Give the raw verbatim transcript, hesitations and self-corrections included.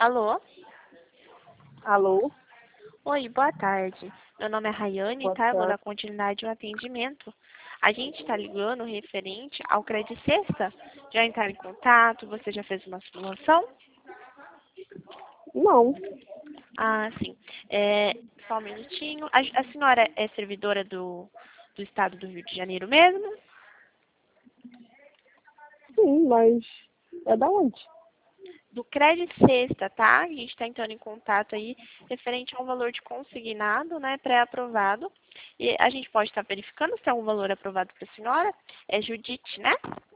Alô? Alô? Oi, boa tarde. Meu nome é Rayane, Boa tá? Eu vou dar tarde. continuidade ao atendimento. A gente está ligando referente ao Crédito Sexta. Já entraram em contato? Você já fez uma simulação? Não, Ah, sim. É, só um minutinho. A, a senhora é servidora do, do Estado do Rio de Janeiro mesmo? sim, mas é da onde? Do Crédito Sexta, tá? A gente está entrando em contato aí referente a um valor de consignado, né, pré-aprovado. E a gente pode estar verificando se é um valor aprovado para a senhora. É Judite, né?